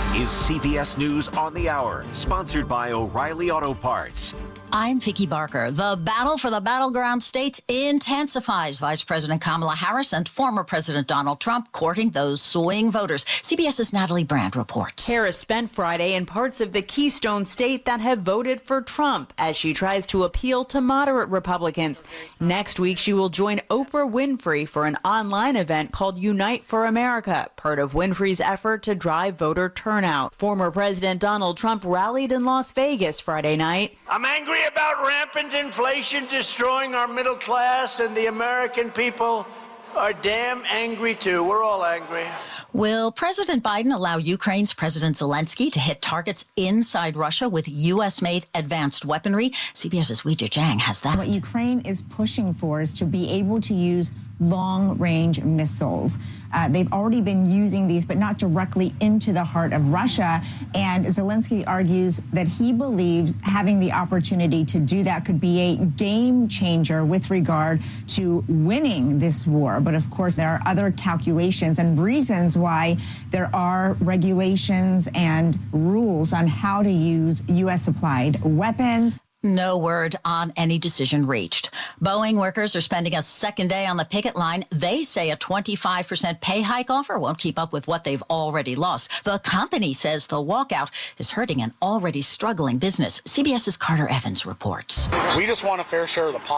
is CBS News on the Hour, sponsored by O'Reilly Auto Parts. I'm Vicki Barker. The battle for the battleground states intensifies. Vice President Kamala Harris and former President Donald Trump courting those swing voters. CBS's Natalie Brand reports. Harris spent Friday in parts of the Keystone State that have voted for Trump as she tries to appeal to moderate Republicans. Next week, she will join Oprah Winfrey for an online event called Unite for America, part of Winfrey's effort to drive voter turnout. Former President Donald Trump rallied in Las Vegas Friday night. I'm angry about rampant inflation destroying our middle class, and the American people are damn angry too. We're all angry. Will President Biden allow Ukraine's President Zelensky to hit targets inside Russia with U.S.-made advanced weaponry? CBS's Weijia Jiang has that. What Ukraine is pushing for is to be able to use long-range missiles. They've already been using these, but not directly into the heart of Russia. And Zelensky argues that he believes having the opportunity to do that could be a game changer with regard to winning this war. But of course, there are other calculations and reasons why there are regulations and rules on how to use U.S.-supplied weapons. No word on any decision reached. Boeing workers are spending a second day on the picket line. They say a 25% pay hike offer won't keep up with what they've already lost. The company says the walkout is hurting an already struggling business. CBS's Carter Evans reports. We just want a fair share of the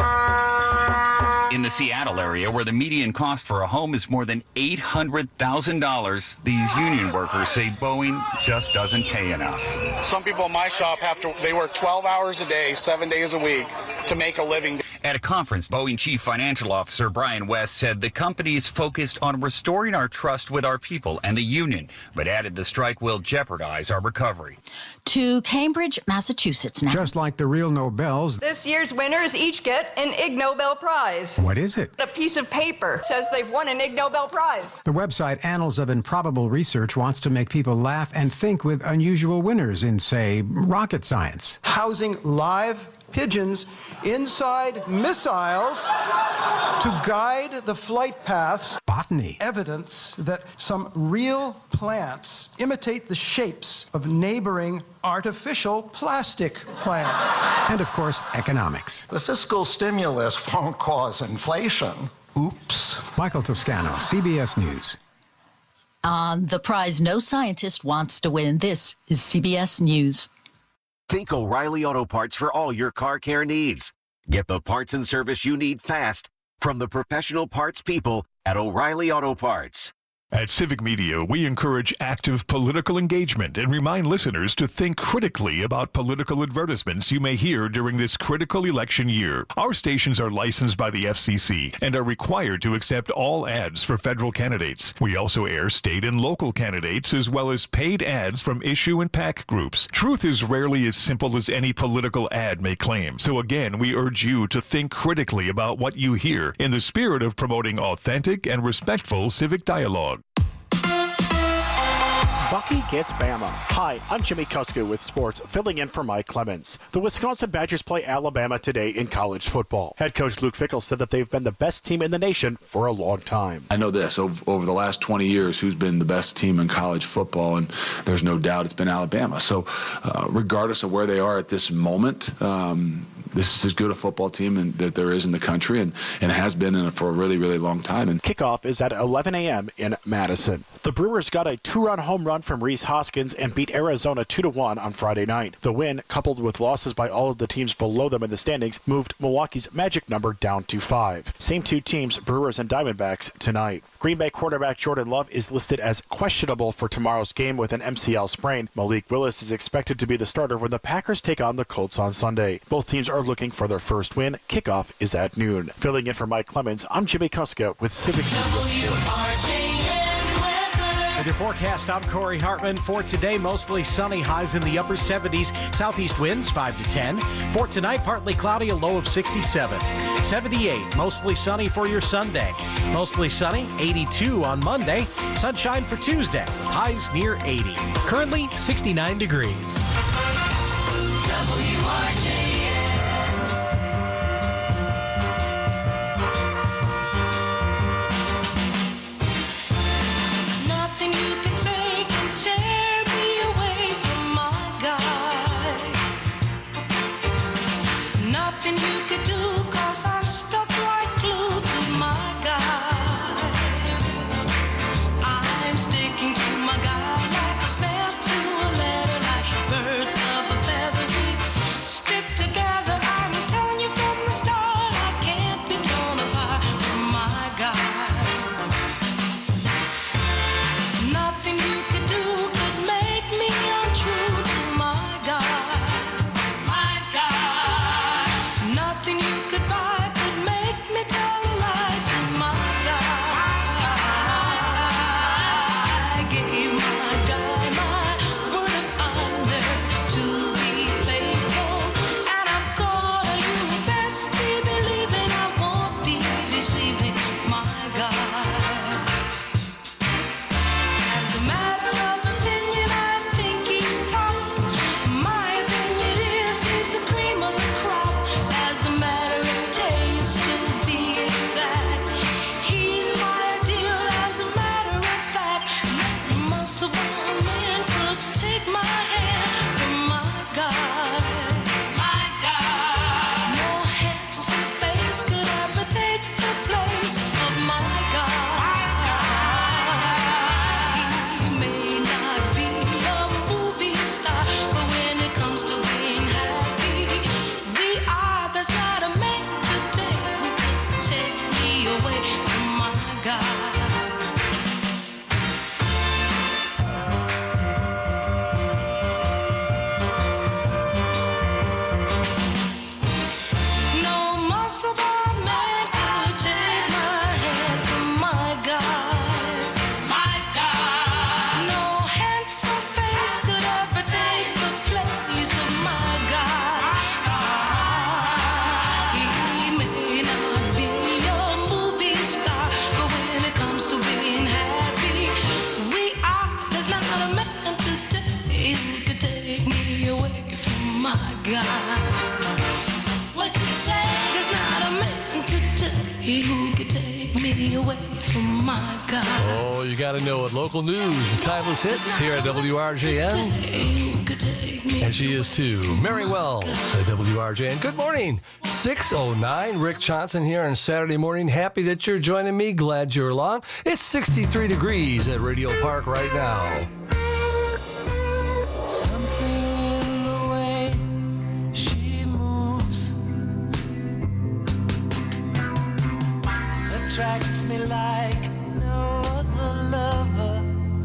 pie. In the Seattle area, where the median cost for a home is more than $800,000, these union workers say Boeing just doesn't pay enough. Some people in my shop they work 12 hours a day, 7 days a week to make a living. At a conference, Boeing Chief Financial Officer Brian West said the company is focused on restoring our trust with our people and the union, but added the strike will jeopardize our recovery. To Cambridge, Massachusetts now. Just like the real Nobels, this year's winners each get an Ig Nobel Prize. What is it? A piece of paper says they've won an Ig Nobel Prize. The website Annals of Improbable Research wants to make people laugh and think with unusual winners in, say, rocket science. Housing live pigeons inside missiles to guide the flight paths. Botany. Evidence that some real plants imitate the shapes of neighboring artificial plastic plants. And of course, economics. The fiscal stimulus won't cause inflation. Oops. Michael Toscano, CBS News. On the prize no scientist wants to win, this is CBS News. Think O'Reilly Auto Parts for all your car care needs. Get the parts and service you need fast from the professional parts people at O'Reilly Auto Parts. At Civic Media, we encourage active political engagement and remind listeners to think critically about political advertisements you may hear during this critical election year. Our stations are licensed by the FCC and are required to accept all ads for federal candidates. We also air state and local candidates as well as paid ads from issue and PAC groups. Truth is rarely as simple as any political ad may claim. So again, we urge you to think critically about what you hear in the spirit of promoting authentic and respectful civic dialogue. Bucky gets Bama. Hi, I'm Jimmy Kuska with sports, filling in for Mike Clemens. The Wisconsin Badgers play Alabama today in college football. Head coach Luke Fickell said that they've been the best team in the nation for a long time. I know this, over the last 20 years, who's been the best team in college football, and there's no doubt it's been Alabama. So regardless of where they are at this moment, this is as good a football team that there is in the country and has been for a really, really long time. And kickoff is at 11 a.m. in Madison. The Brewers got a 2-run home run from Rhys Hoskins and beat Arizona 2-1 on Friday night. The win, coupled with losses by all of the teams below them in the standings, moved Milwaukee's magic number down to 5. Same two teams, Brewers and Diamondbacks, tonight. Green Bay quarterback Jordan Love is listed as questionable for tomorrow's game with an MCL sprain. Malik Willis is expected to be the starter when the Packers take on the Colts on Sunday. Both teams are looking for their first win. Kickoff is at noon. Filling in for Mike Clemens, I'm Jimmy Kuska with Civic Media Sports. With your forecast, I'm Corey Hartman. For today, mostly sunny, highs in the upper 70s. Southeast winds 5 to 10. For tonight, partly cloudy, a low of 67. 78, mostly sunny for your Sunday. Mostly sunny, 82 on Monday. Sunshine for Tuesday, with highs near 80. Currently 69 degrees. my God. Oh, you got to know it. Local news, timeless hits here at WRJN. And she is too. Mary Wells at WRJN. Good morning. 6:09. Rick Johnson here on Saturday morning. Happy that you're joining me. Glad you're along. It's 63 degrees at Radio Park right now. Something in the way she moves attracts me like no other lover.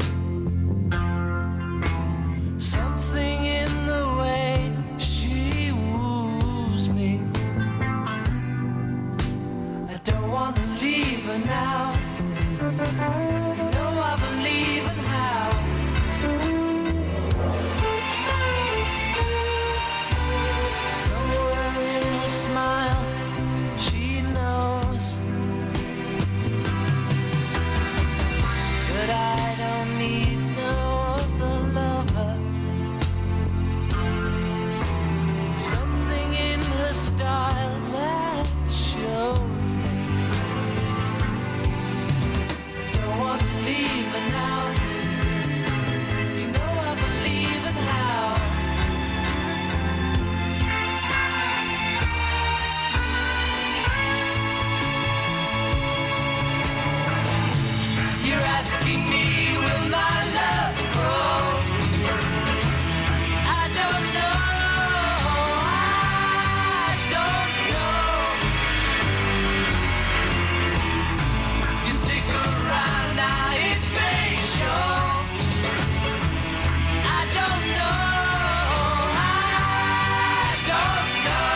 Something in the way she woos me. I don't want to leave her now. You know I believe in how. Somewhere in her smile, she knows that I don't need no other lover. Something in her style that shows me. Don't want to leave her now. You know I believe in how. You're asking me, will my love grow? I don't know, I don't know. You stick around now, it may show. I don't know, I don't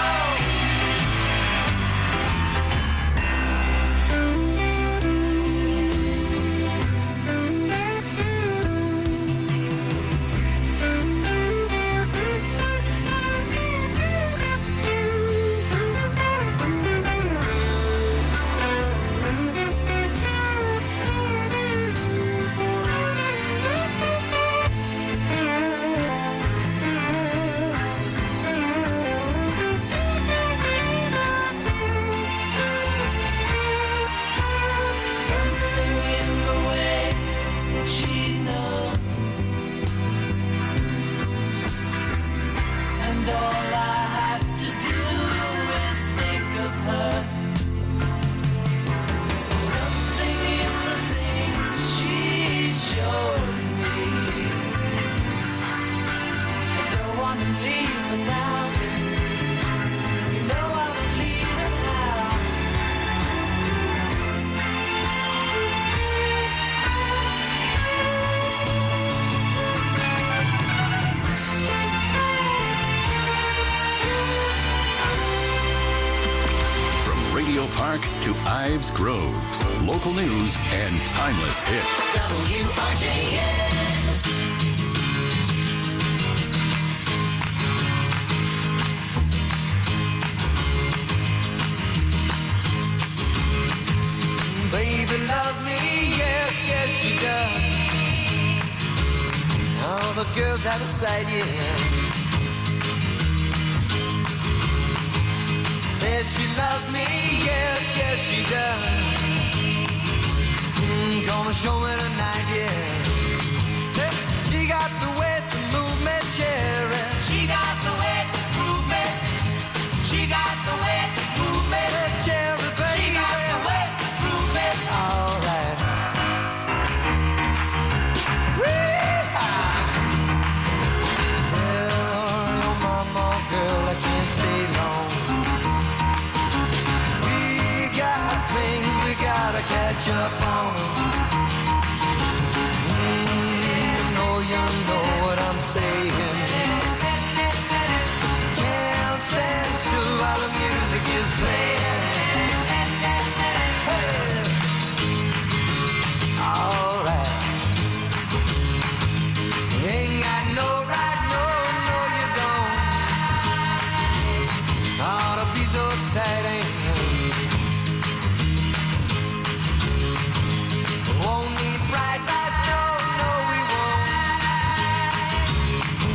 something in the way she knows, and all I have to do is think of her. Something in the things she shows me. I don't want to leave her now. You know I believe in how. From Radio Park to Ives Groves, local news and timeless hits. WRJN. Baby loves me, yes, yes she does. All the girls out of sight, yeah. Says she loves me, yes, yes she does. Gonna show me tonight, yeah. Hey, she got the way to move me, cherry. She got the way to move me. She got the way to move me, cherry, baby. She got the way to move me. All right. Tell your mama, girl, I can't stay long. We got things we gotta catch up on. You know what I'm saying. Can't stand still while the music is playing. Hey. All right. Ain't got no right, no, no you don't. Ought to be so exciting. Won't need bright lights, no, no we won't.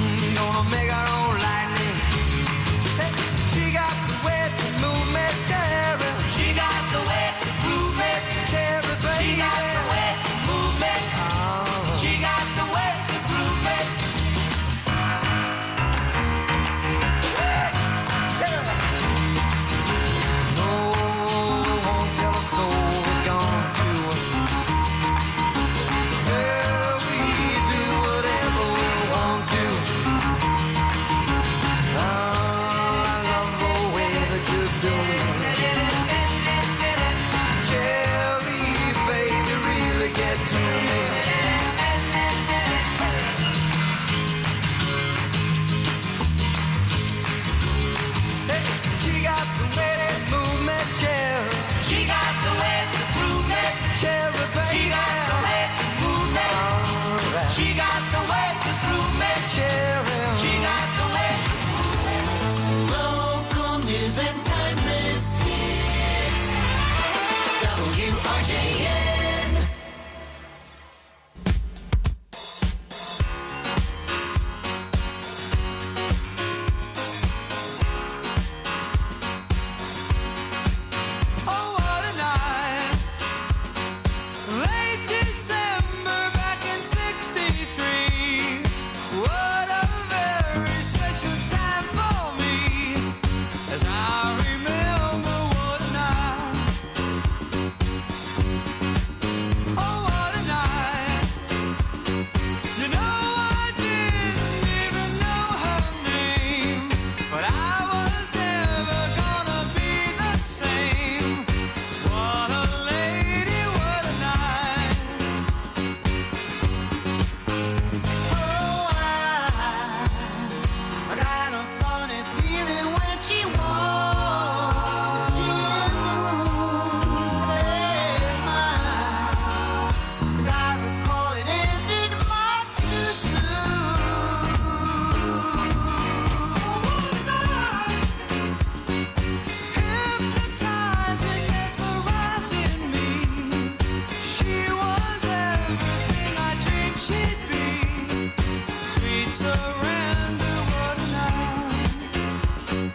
it be? Sweet surrender, what a night.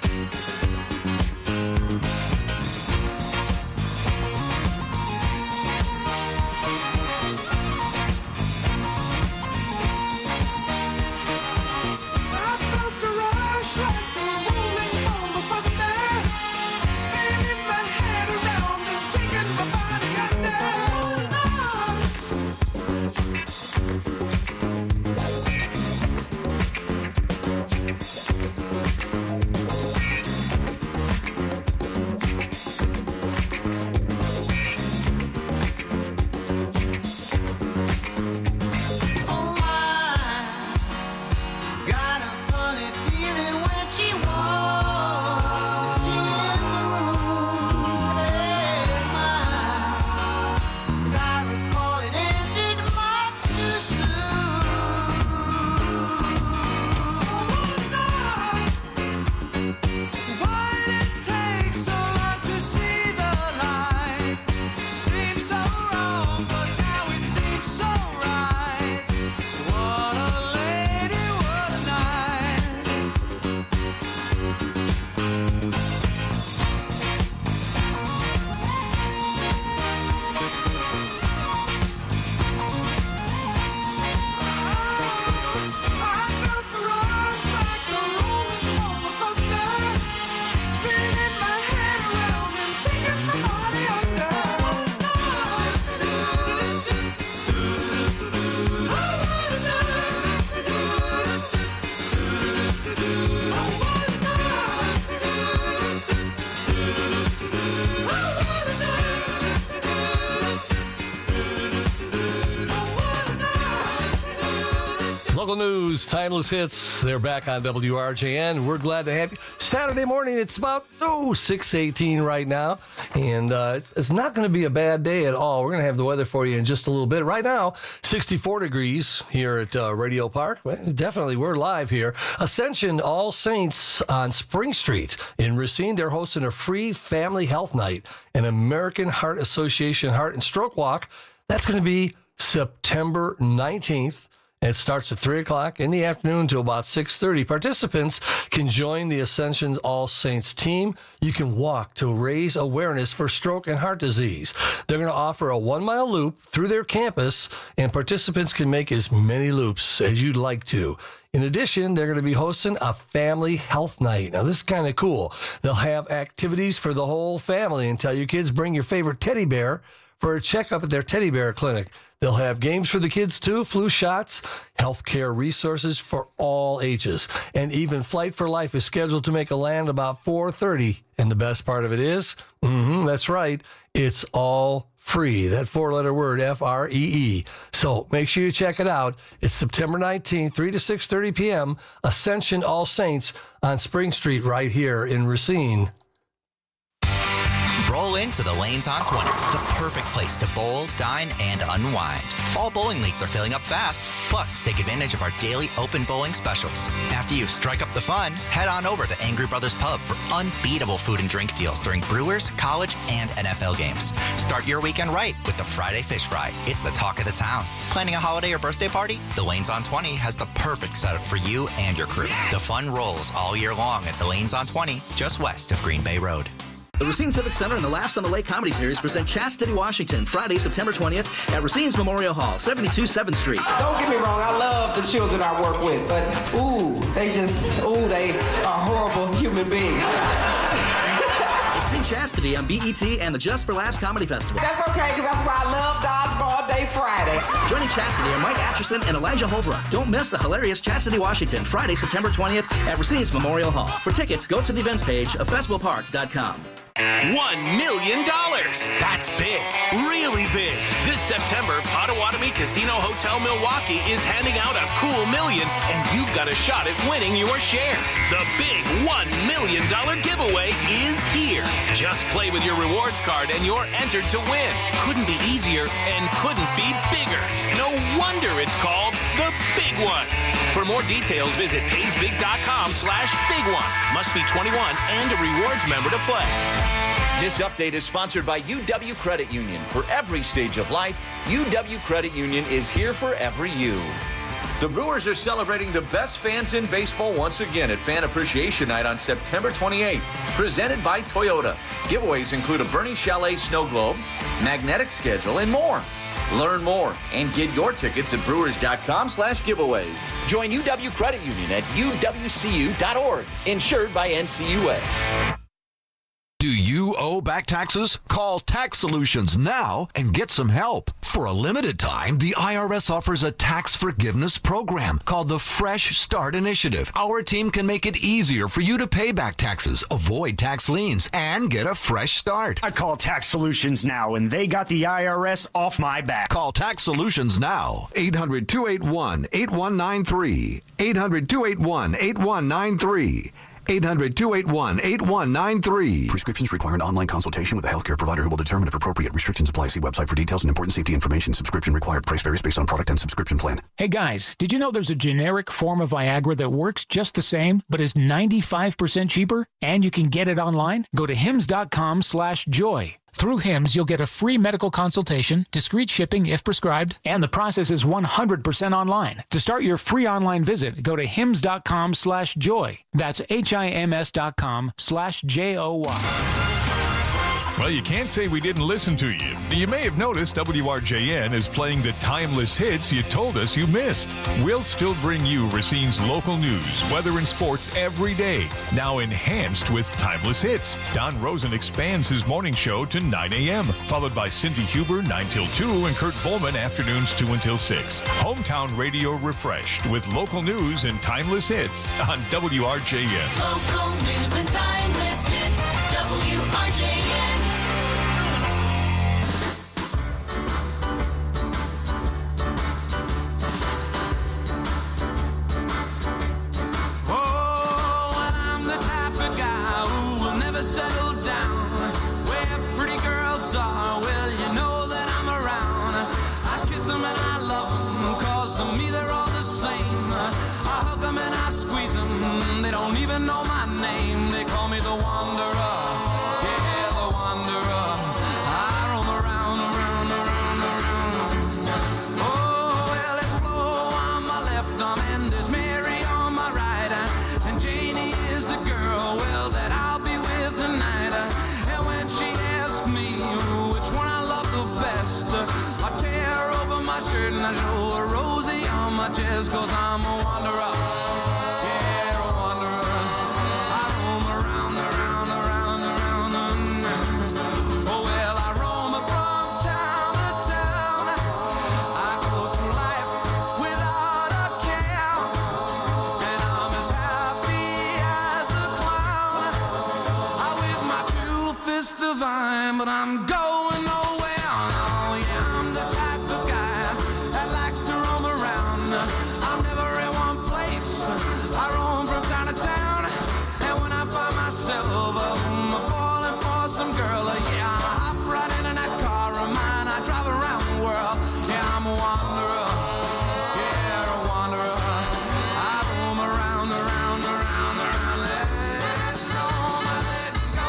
I felt a rush like a rolling ball of thunder, spinning my head around and taking my body under. Oh, I got a funny feeling when she walked in the room. As I recall, it ended much too soon. Why did it take so long to see the light? Seems so wrong, but now it seems so right. What a lady, what a night. I felt the rush like a rolling ball of thunder, spinning my head around and taking my body under. Local news, timeless hits. They're back on WRJN. We're glad to have you. Saturday morning, it's about 6:18 right now, and it's not going to be a bad day at all. We're going to have the weather for you in just a little bit. Right now, 64 degrees here at Radio Park. Well, definitely, we're live here. Ascension All Saints on Spring Street in Racine. They're hosting a free family health night, an American Heart Association Heart and Stroke Walk. That's going to be September 19th. It starts at 3 o'clock in the afternoon until about 6:30. Participants can join the Ascension All Saints team. You can walk to raise awareness for stroke and heart disease. They're going to offer a 1-mile loop through their campus, and participants can make as many loops as you'd like to. In addition, they're going to be hosting a family health night. Now, this is kind of cool. They'll have activities for the whole family and tell your kids bring your favorite teddy bear for a checkup at their teddy bear clinic. They'll have games for the kids too, flu shots, healthcare resources for all ages. And even Flight for Life is scheduled to make a land about 4:30. And the best part of it is, that's right, it's all free. That 4-letter word, F-R-E-E. So make sure you check it out. It's September 19th, 3 to 6:30 p.m., Ascension All Saints on Spring Street right here in Racine. Roll into the Lanes on 20, the perfect place to bowl, dine, and unwind. Fall bowling leagues are filling up fast. Plus, take advantage of our daily open bowling specials. After you strike up the fun, head on over to Angry Brothers Pub for unbeatable food and drink deals during Brewers, college, and NFL games. Start your weekend right with the Friday Fish Fry. It's the talk of the town. Planning a holiday or birthday party? The Lanes on 20 has the perfect setup for you and your crew. The fun rolls all year long at the Lanes on 20, just west of Green Bay Road. The Racine Civic Center and the Laughs on the Lake Comedy Series present Chastity Washington, Friday, September 20th at Racine's Memorial Hall, 72 7th Street. Don't get me wrong, I love the children I work with, but they are horrible human beings. You've seen Chastity on BET and the Just for Laughs Comedy Festival. That's okay, because that's why I love Dodgeball Day Friday. Joining Chastity are Mike Atchison and Elijah Holbrook. Don't miss the hilarious Chastity Washington, Friday, September 20th at Racine's Memorial Hall. For tickets, go to the events page of festivalpark.com. $1 million. That's big, really big. This September, Potawatomi Casino Hotel Milwaukee is handing out a cool million, and you've got a shot at winning your share. The big $1 million giveaway is here. Just play with your rewards card and you're entered to win. Couldn't be easier and couldn't be bigger. No wonder it's called the Big One. For more details, visit paysbig.com/big one. Must be 21 and a rewards member to play. This update is sponsored by UW Credit Union. For every stage of life, UW Credit Union is here for every you. The Brewers are celebrating the best fans in baseball once again at Fan Appreciation Night on September 28th, presented by Toyota. Giveaways include a Bernie Chalet snow globe, magnetic schedule, and more. Learn more and get your tickets at brewers.com/giveaways. Join UW Credit Union at uwcu.org, insured by NCUA. Do you owe back taxes? Call Tax Solutions now and get some help. For a limited time, the IRS offers a tax forgiveness program called the Fresh Start Initiative. Our team can make it easier for you to pay back taxes, avoid tax liens, and get a fresh start. I call Tax Solutions now, and they got the IRS off my back. Call Tax Solutions now. 800-281-8193. 800-281-8193. 800-281-8193. Prescriptions require an online consultation with a healthcare provider who will determine if appropriate. Restrictions apply. See website for details and important safety information. Subscription required. Price varies based on product and subscription plan. Hey guys, did you know there's a generic form of Viagra that works just the same, but is 95% cheaper? And you can get it online? Go to hims.com/joy. Through HIMS, you'll get a free medical consultation, discreet shipping if prescribed, and the process is 100% online. To start your free online visit, go to hims.com/joy. That's HIMS.com/JOY. Well, you can't say we didn't listen to you. You may have noticed WRJN is playing the timeless hits you told us you missed. We'll still bring you Racine's local news, weather, and sports every day, now enhanced with timeless hits. Don Rosen expands his morning show to 9 a.m., followed by Cindy Huber 9 till 2 and Kurt Volman afternoons 2 until 6. Hometown radio refreshed with local news and timeless hits on WRJN. Local news and timeless hits, WRJN. Settle down where pretty girls are. Well, you know that I'm around. I kiss them and I love them, cause to me they're all the same. I hug them and I squeeze them, they don't even know my name. They call me the Wanderer, yeah, the Wanderer. I roam around, around, around, around. Oh, well, there's Flo on my left arm and there's Mary on my right. And Janie is the girl, well, that I'll be with tonight. And when she asks me which one I love the best, I tear open my shirt and I show her Rosie on my chest, cause I'm a wanderer, yeah, a wanderer. I roam around, around, around, around. Oh, well, I roam from town to town. I go through life without a care, and I'm as happy as a clown. With my two fists divine, but I'm going nowhere. Oh, yeah, I'm the type of guy that likes to roam around. I'm never in one place. I roam from town to town, and when I find myself falling for some girl, yeah, I hop right into that car of mine. I drive around the world. Yeah, I'm a wanderer. Yeah, a wanderer. I roam around, around, around, around. Let go, let go.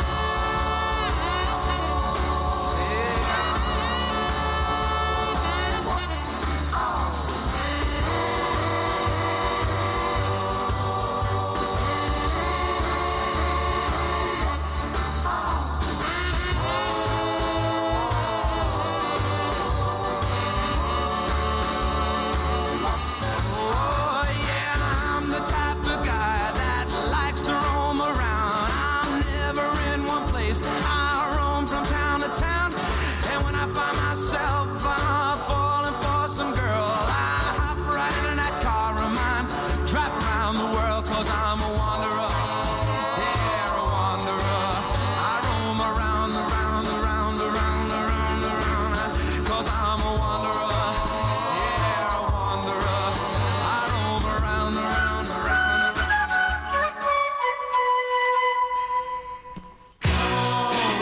Oh, yeah, I'm the type of guy that likes to roam around. I'm never in one place. I roam from town to town, and when I find myself falling for some girl, I hop right into that car of mine, drive around the world, cause I'm a wanderer. Yeah, a wanderer. I roam around, around, around, around, around, around, cause I'm a wanderer. Yeah, a wanderer. I roam around, around, around, around.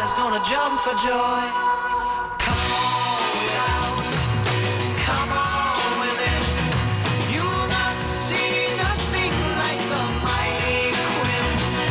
everybody's gonna jump for joy. Come on without, come on within. You'll not see nothing like the mighty Quinn.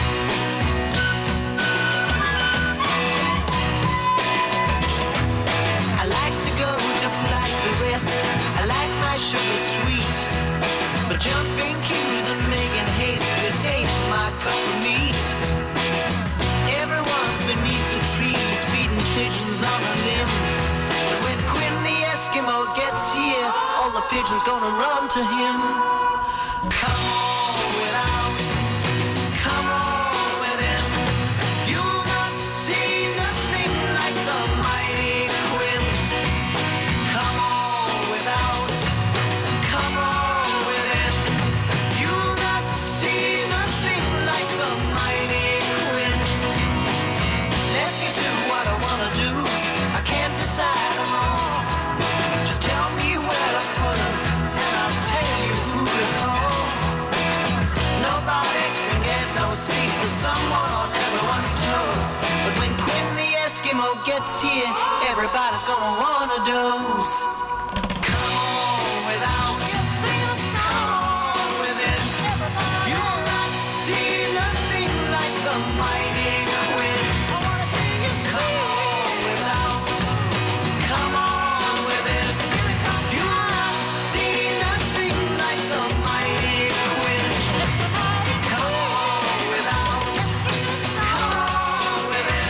I like to go just like the rest. I like my sugar sweet, but jumping cues and making haste just ain't my cup of meat. Everyone's beneath the trees feeding pigeons on a limb. But when Quinn the Eskimo gets here, all the pigeons gonna run to him. Come on without, come on within. You'll not see nothing like the mighty Quinn. Come on without, come on within. You'll not see nothing like the mighty Quinn. Let me do what I wanna do. I can't decide them all. Just tell me where to put them, and I'll tell you who to call. Nobody can get no sleep with someone on everyone's toes. But when Quinn the Eskimo gets here, everybody's gonna want a dose. Come on without, come on within. You'll not see nothing like the mighty Quinn. Come on without, come on within. You'll not see nothing like the mighty Quinn. Come on without, come on within.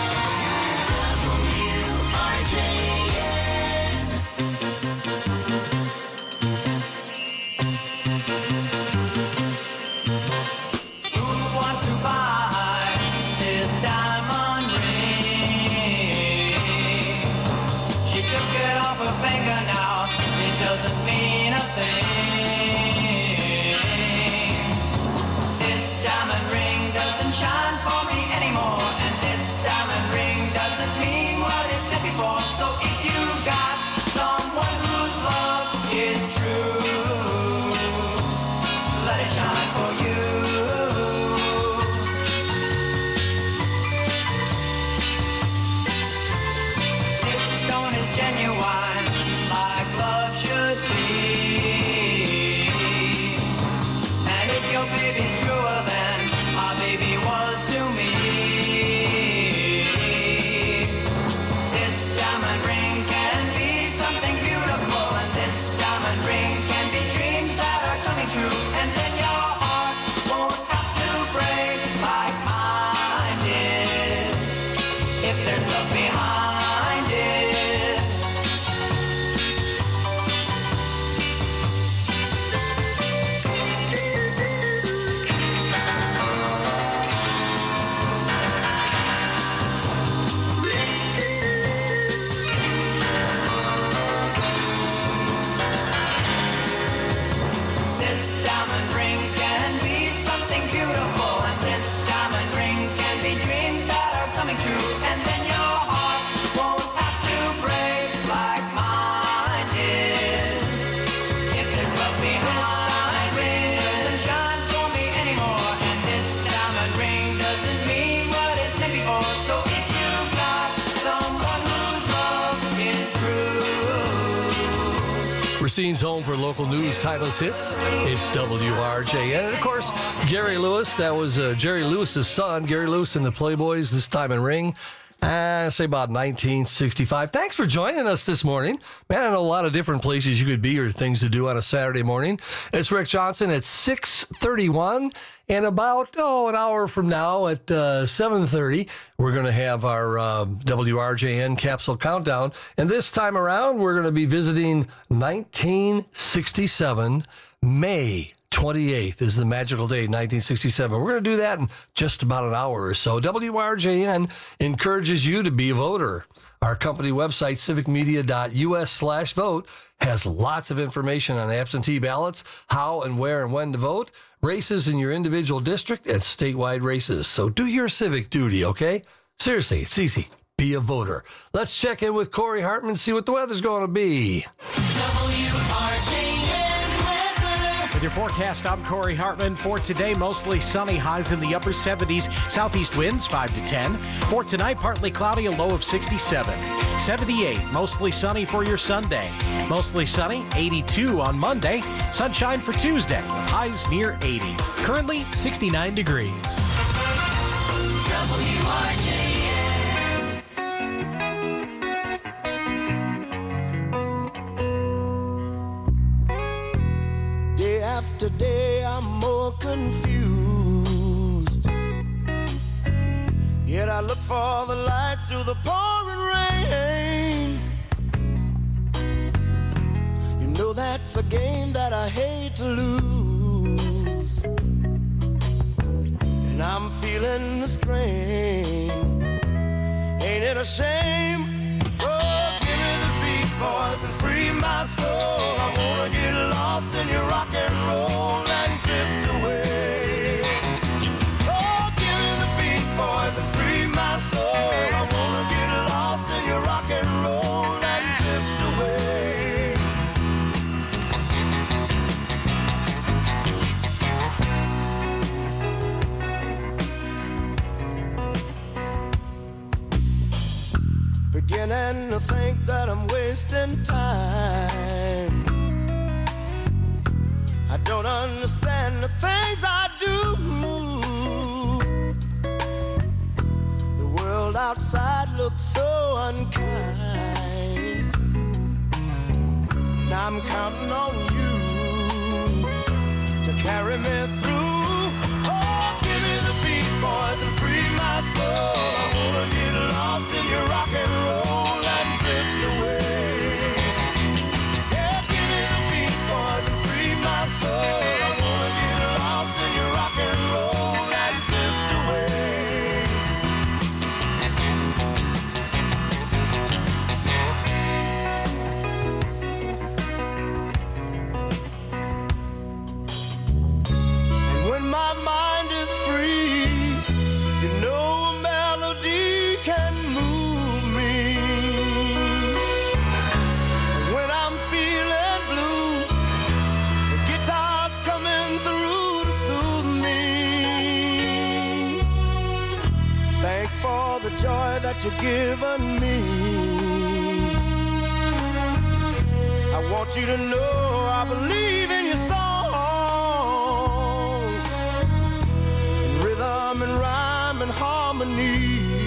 Who wants to buy this diamond ring? She took it off her finger now, it doesn't mean a thing. This diamond ring doesn't shine for me anymore, and this diamond ring doesn't mean what it did before. So if you've got someone whose love is true, let it shine for you. This stone is genuine, like love should be. And if your baby's truer than my baby was to me, this diamond ring can be something beautiful, and this diamond ring can be dreams that are coming true. And then your heart won't have to break like mine did, if there's love behind it. This diamond ring can be something beautiful, and this diamond ring can be dreams that are coming true. And then your heart won't have to break like mine did, if there's love behind it. Doesn't shine for me anymore, and this diamond ring doesn't mean what it did before. So if you've got someone whose love is true. Racine's home for local news, timeless hits. It's WRJN. And, of course, Gary Lewis. That was Jerry Lewis's son, Gary Lewis and the Playboys, This Diamond Ring. Say about 1965. Thanks for joining us this morning. Man, I know a lot of different places you could be or things to do on a Saturday morning. It's Rick Johnson at 6:31. And about, an hour from now at 7:30, we're going to have our WRJN Capsule Countdown. And this time around, we're going to be visiting 1967, May 28th is the magical day, 1967. We're going to do that in just about an hour or so. WRJN encourages you to be a voter. Our company website, civicmedia.us/vote, has lots of information on absentee ballots, how and where and when to vote, races in your individual district, and statewide races. So do your civic duty, okay? Seriously, it's easy. Be a voter. Let's check in with Corey Hartman, see what the weather's going to be. WRJN weather. With your forecast, I'm Corey Hartman. For today, mostly sunny, highs in the upper 70s. Southeast winds 5 to 10. For tonight, partly cloudy, a low of 67. 78, mostly sunny for your Sunday. Mostly sunny, 82 on Monday. Sunshine for Tuesday with highs near 80. Currently 69 degrees. Day after day, I'm more confused. Yet I look for the light through the pouring rain. You know that's a game that I hate to lose. And I'm feeling the strain. Ain't it a shame? Oh, give me the beat, boys, and free my soul. I wanna get lost in your rock and roll and drift away. Oh, give me the beat, boys, and free my soul. I wanna get lost in your rock and roll and drift away. Beginning to think that I'm wasting time. I don't understand the things I do. The world outside looks so unkind. And I'm counting on you to carry me through. Oh, give me the beat, boys, and free my soul. I wanna get lost in your rock and roll and drift away. Yeah, give me the beat, boys, and free my soul. I wanna get lost in your rock and roll and drift away. And when my mind is free, you know a melody can move me. And when I'm feeling blue, the guitar's coming through to soothe me. Thanks for the joy that you've given me. I want you to know I believe in your song. In rhythm and rhyme and harmony,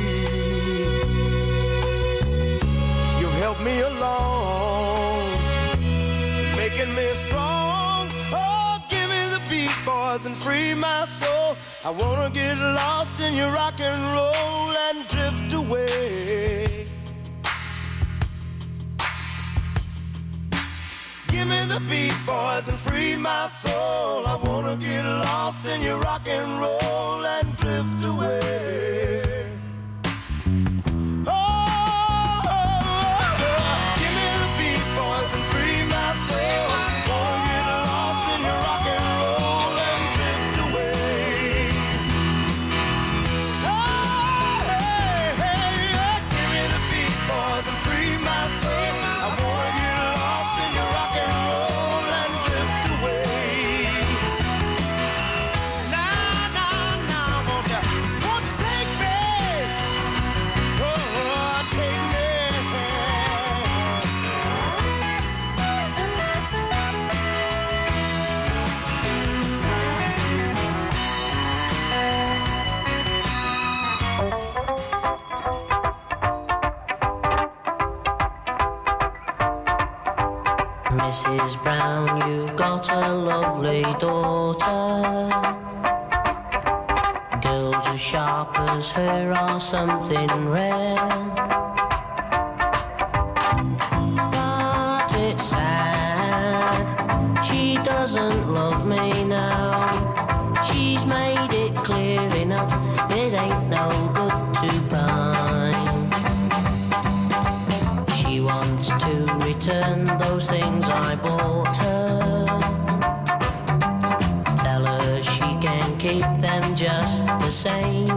you help me along, making me strong. Oh, give me the beat, boys, and free my soul. I wanna get lost in your rock and roll and drift away. Give me the beat, boys, and free my soul. I wanna get lost in your rock and roll and drift away. Give me the beat, boys, and free my soul. Wanna get lost in your rock and roll and drift away. Give me the beat, boys, and free my soul. I wanna get lost in your rock and roll and drift away. Now, won't you take me? Oh, take me. Mrs. Brown, you've got a lovely daughter. Girls as sharp as her are something rare. But it's sad, she doesn't love me now. She's made it clear enough, it ain't no good to pine. She wants to return those things I bought her. Tell her she can keep them just the same.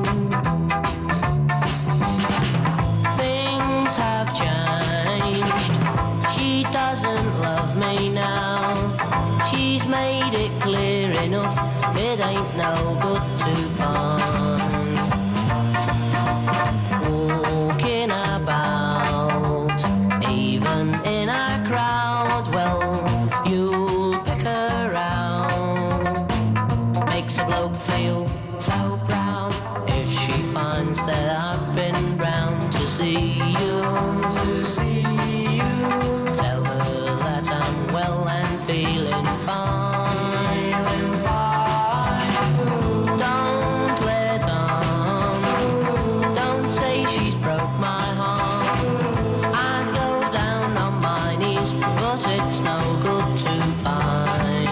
Things have changed, she doesn't love me now. She's made it clear it ain't no good to pine. Walking about, even in a crowd, well, you'll pick her out. Makes a bloke feel so proud if she finds that I've been round to see you. Tell her that I'm well and feeling fine. Don't let on, don't say she's broke my heart. I'd go down on my knees, but it's no good to pine.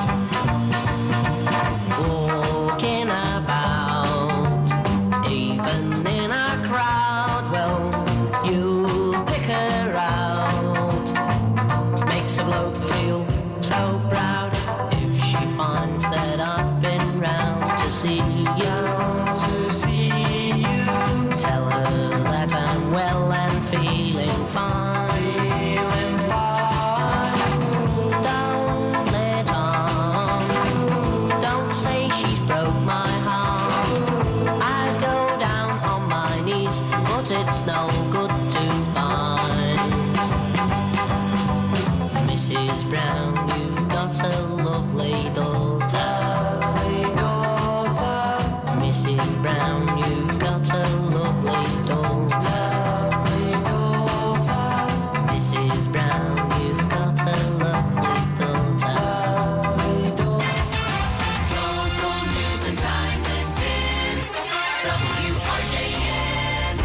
Walking about, even in a crowd, well, you pick her out. Makes a bloke feel so proud if she finds that I've been round to see you. Tell her that I'm well and feeling fine. Don't let on, don't say she's broke my heart. I'd go down on my knees, but it's no good to pine. Mrs. Brown, you've got a lovely daughter. Mrs. Brown, you've got a lovely daughter. Mrs. Brown, you've got a lovely daughter. Local news and timeless hits. WRJN.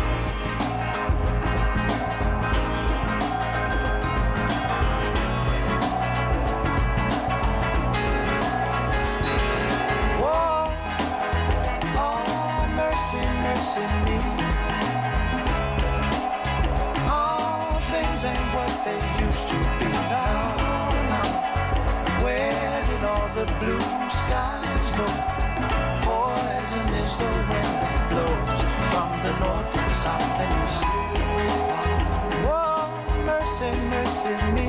Whoa, oh, mercy, mercy me. All things ain't what they used to be now. Where did all the blue skies go? Poison is the wind that blows from the north to the south and east. Whoa, mercy, mercy me.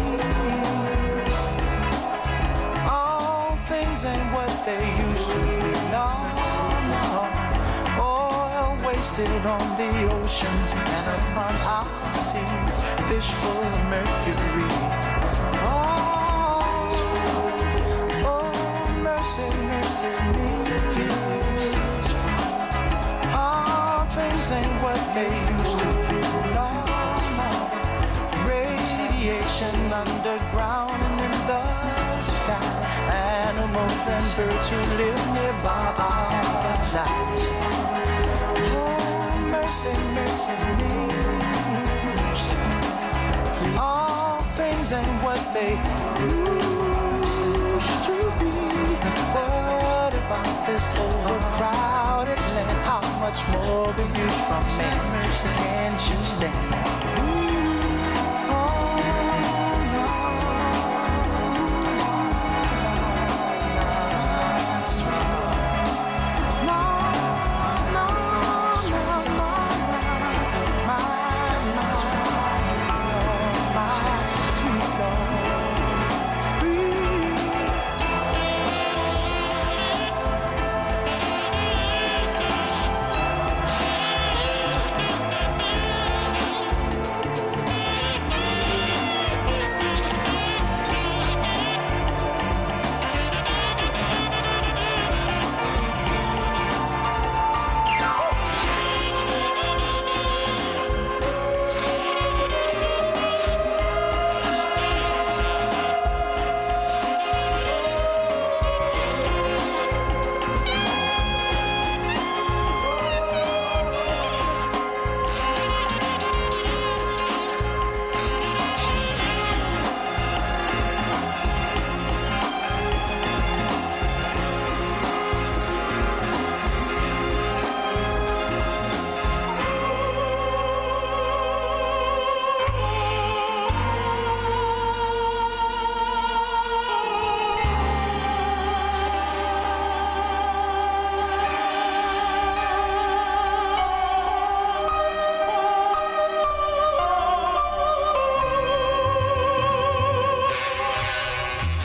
All things ain't what they used to be now. Oil wasted on the oceans and upon our seas, fish full of mercury. Oh, mercy, mercy me. All things ain't what they used to be now. Radiation underground and in the sky. Animals and birds who live nearby our lives. Oh, mercy, mercy me. All things ain't what they used to be. What about this overcrowded land? How much more will you from me? Can't you stand that?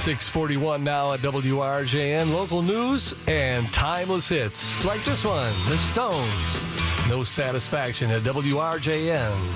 6:41 now at WRJN. Local news and timeless hits like this one, The Stones. No Satisfaction at WRJN.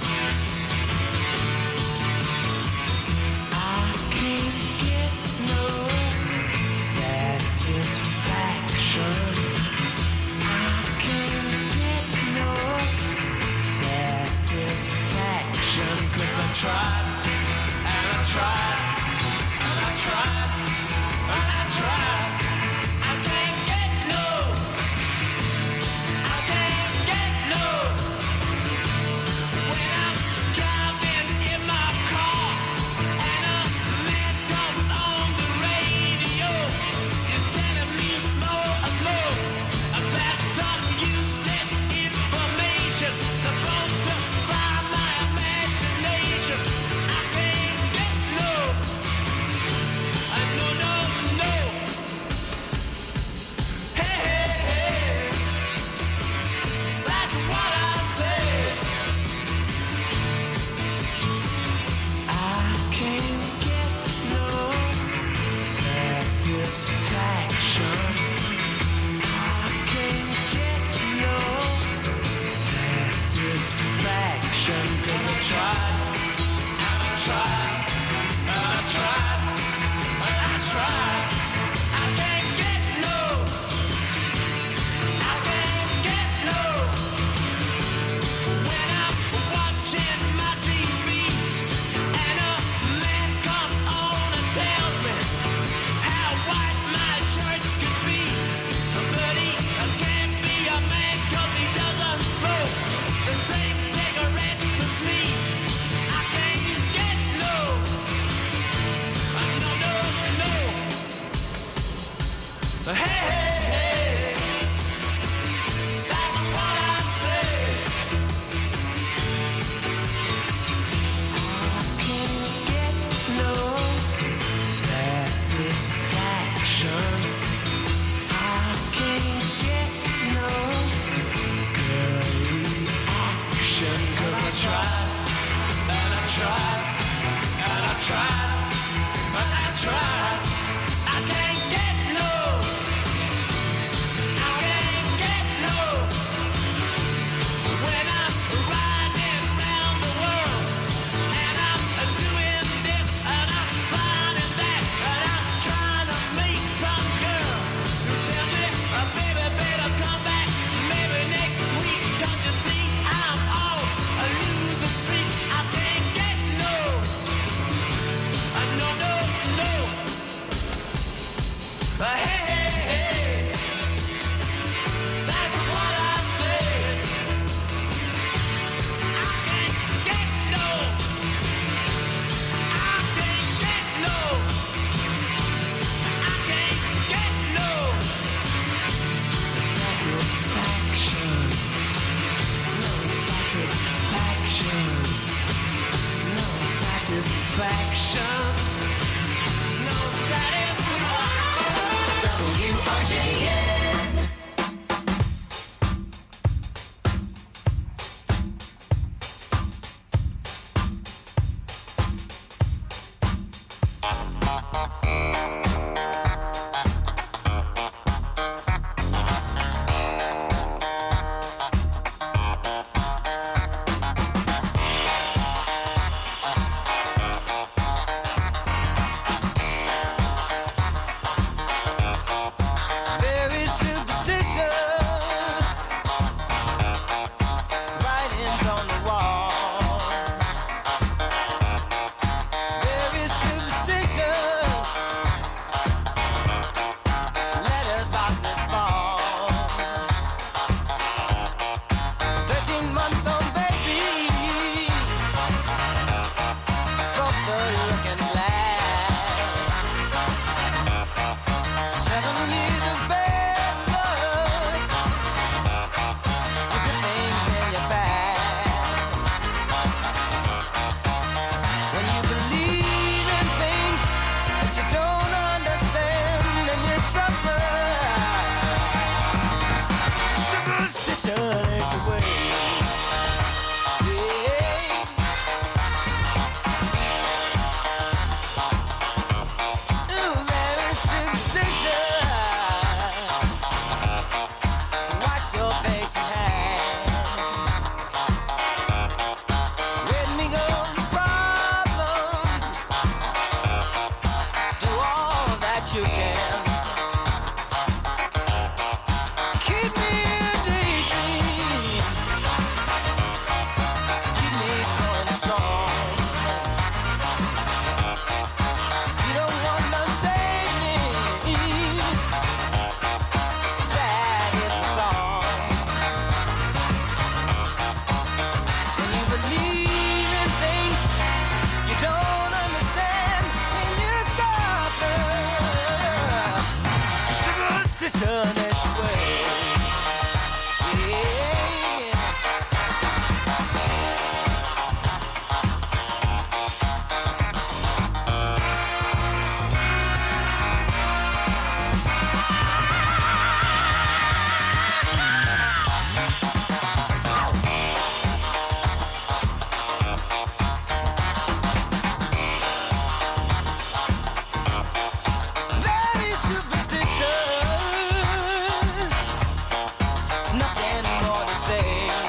Very superstitious, nothing more to say.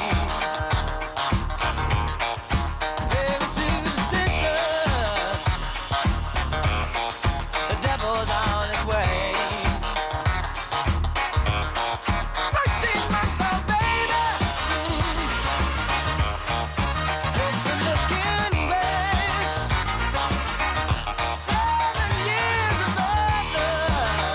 Very superstitious, the devil's on his way. 13-month-old baby, with the look in place. 7 years of bad luck,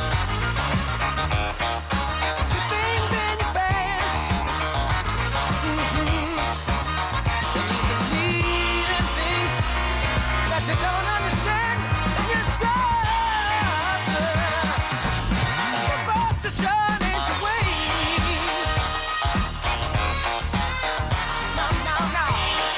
the things in your face. When you believe in things that you don't understand, and you suffer. Superstition ain't the way. No, no, no.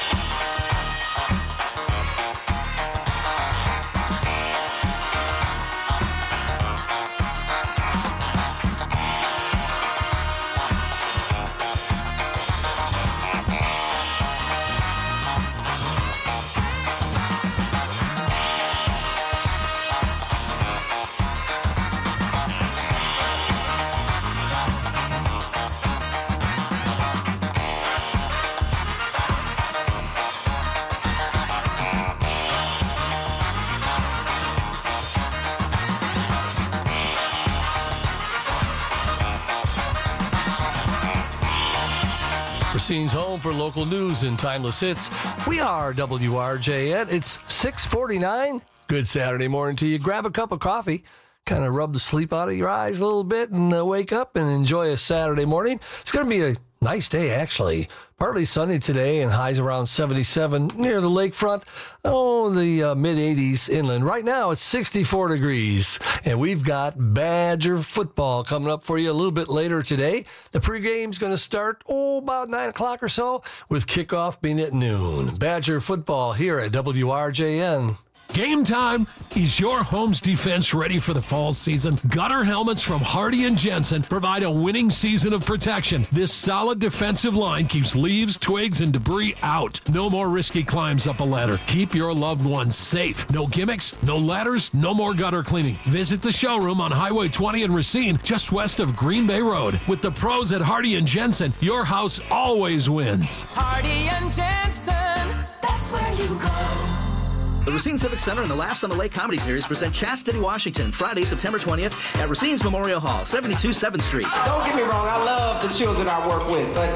Racine's home for local news and timeless hits. We are WRJN. It's 6:49. Good Saturday morning to you. Grab a cup of coffee, kind of rub the sleep out of your eyes a little bit, and wake up and enjoy a Saturday morning. It's going to be a nice day, actually. Partly sunny today and highs around 77 near the lakefront. Oh, the mid-80s inland. Right now, it's 64 degrees. And we've got Badger football coming up for you a little bit later today. The pregame's going to start, about 9 o'clock or so, with kickoff being at noon. Badger football here at WRJN. Game time. Is your home's defense ready for the fall season? Gutter helmets from Hardy and Jensen provide a winning season of protection. This solid defensive line keeps leaves, twigs, and debris out. No more risky climbs up a ladder. Keep your loved ones safe. No gimmicks, no ladders, no more gutter cleaning. Visit the showroom on Highway 20 in Racine, just west of Green Bay Road. With the pros at Hardy and Jensen, your house always wins. Hardy and Jensen, that's where you go. The Racine Civic Center and the Laughs on the Lake Comedy Series present Chastity, Washington, Friday, September 20th at Racine's Memorial Hall, 72 7th Street. Don't get me wrong, I love the children I work with, but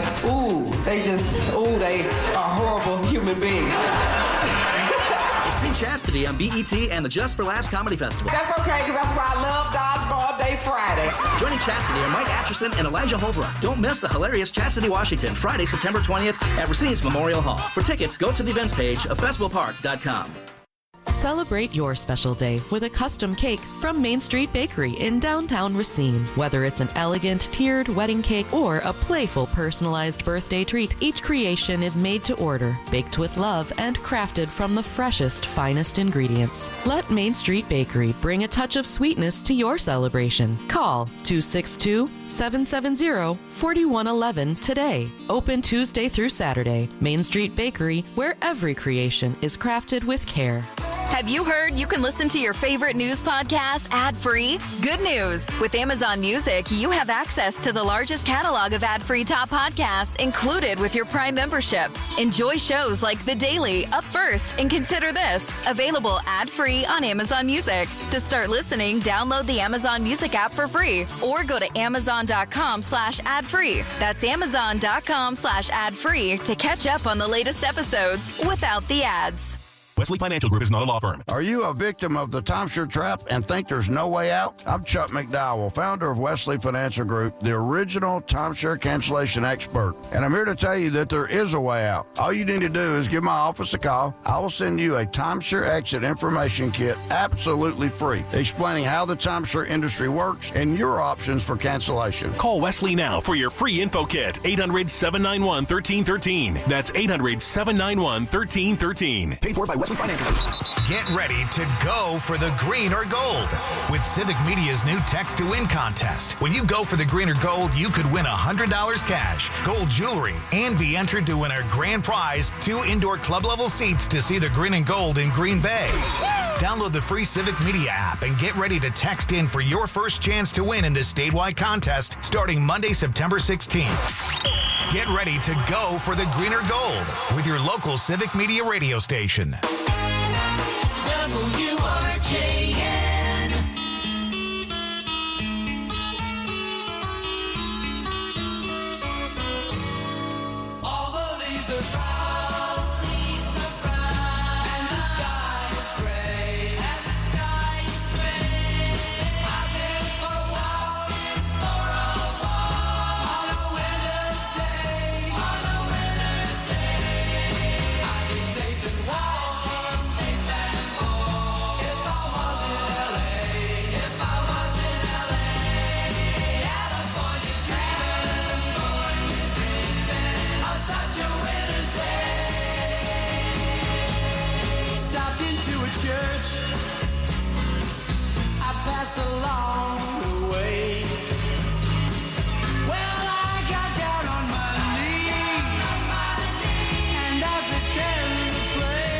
they are horrible human beings. You've seen Chastity on BET and the Just for Laughs Comedy Festival. That's okay, because that's why I love Dodgeball Day Friday. Joining Chastity are Mike Atchison and Elijah Holbrook. Don't miss the hilarious Chastity, Washington, Friday, September 20th at Racine's Memorial Hall. For tickets, go to the events page of festivalpark.com. Celebrate your special day with a custom cake from Main Street Bakery in downtown Racine. Whether it's an elegant, tiered wedding cake or a playful, personalized birthday treat, each creation is made to order, baked with love, and crafted from the freshest, finest ingredients. Let Main Street Bakery bring a touch of sweetness to your celebration. Call 262-770-4111 today. Open Tuesday through Saturday. Main Street Bakery, where every creation is crafted with care. Have you heard you can listen to your favorite news podcasts ad-free? Good news! With Amazon Music, you have access to the largest catalog of ad-free top podcasts included with your Prime membership. Enjoy shows like The Daily, Up First, and Consider This, available ad-free on Amazon Music. To start listening, download the Amazon Music app for free or go to amazon.com/ad-free. That's amazon.com/ad-free to catch up on the latest episodes without the ads. Wesley Financial Group is not a law firm. Are you a victim of the timeshare trap and think there's no way out? I'm Chuck McDowell, founder of Wesley Financial Group, the original timeshare cancellation expert. And I'm here to tell you that there is a way out. All you need to do is give my office a call. I will send you a timeshare exit information kit absolutely free, explaining how the timeshare industry works and your options for cancellation. Call Wesley now for your free info kit. 800-791-1313. That's 800-791-1313. Paid for by Wesley Financial Group. Get ready to go for the green or gold with Civic Media's new Text to Win contest. When you go for the green or gold, you could win $100 cash, gold jewelry, and be entered to win our grand prize, 2 indoor club level seats to see the green and gold in Green Bay. Download the free Civic Media app and get ready to text in for your first chance to win in this statewide contest starting Monday, September 16th. Get ready to go for the green or gold with your local Civic Media radio station. WRJN. All the leaves are brown, and the sky is gray, I've been for a walk, on a winter's day, I'd be safe and warm, if I was in LA, California dreaming, on such a winter's day. Stopped into a church, I passed along the way. Well, I got down on my knees, and I pretend to pray.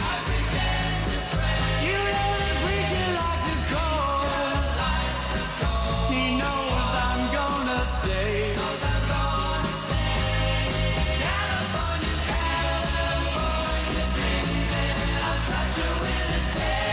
You know the preacher like the cold. He knows I'm gonna stay. California dreaming on such a winter's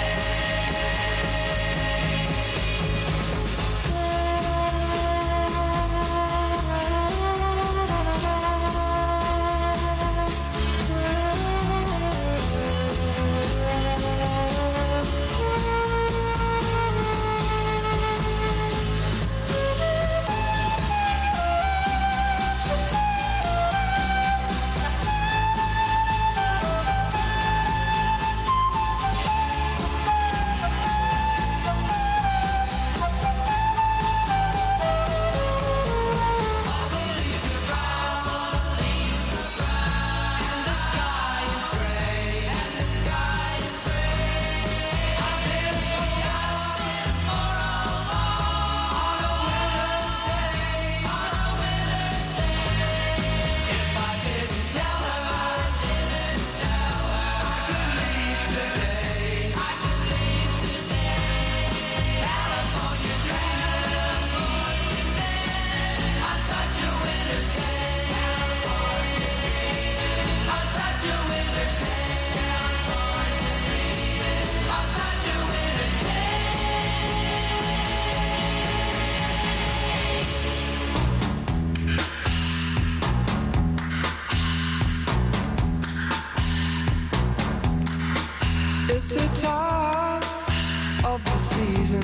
It's the time of the season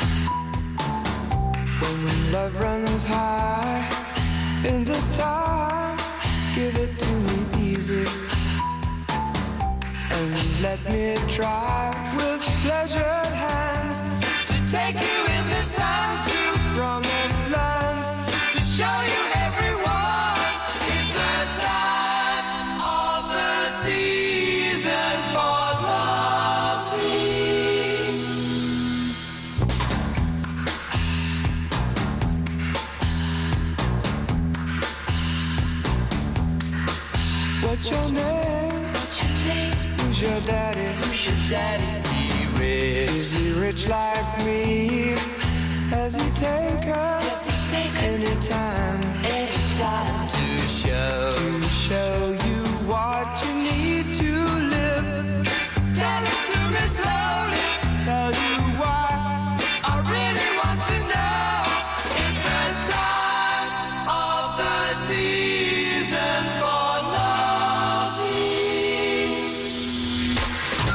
when love runs high. In this time, give it to me easy and let me try with pleasured hands to take you in this time to promised lands, to show you everyone. It's the time of the season for What's your name? Who's your daddy? He rich. Is he rich like me? Has he take us anytime to show you what you need to live? Tell it to me slowly. Tell you why I really want to know. It's the time of the season for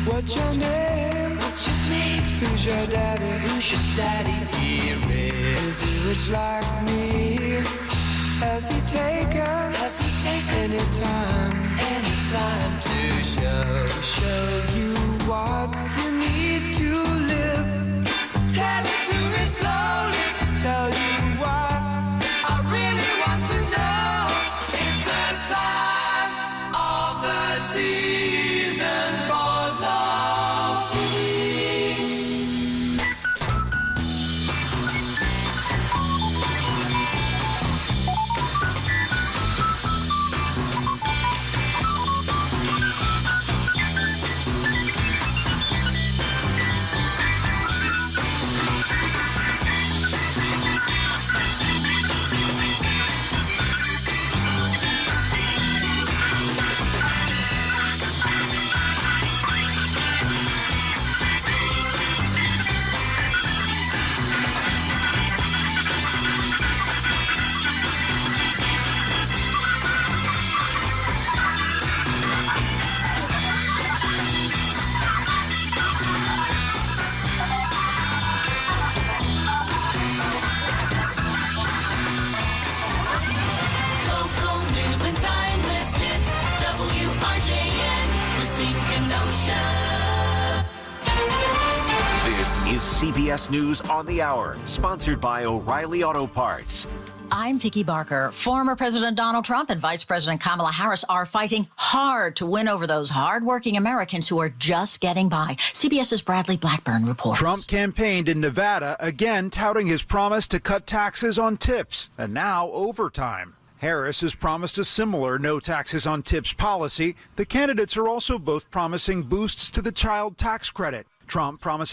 What's your name? What's your name? Who's your daddy? Who's your daddy? Here Is he rich like me? Has he taken any time to show you what you need to live? Tell it to me slowly. Tell you why I really want to know. It's the time of the season for love. local news and timeless hits. WRJN, Racine Kenosha. This is CBS News on the Hour, sponsored by O'Reilly Auto Parts. I'm Vicki Barker. Former President Donald Trump and Vice President Kamala Harris are fighting hard to win over those hardworking Americans who are just getting by. CBS's Bradley Blackburn reports. Trump campaigned in Nevada, again touting his promise to cut taxes on tips and now overtime. Harris has promised a similar no taxes on tips policy. The candidates are also both promising boosts to the child tax credit. Trump promising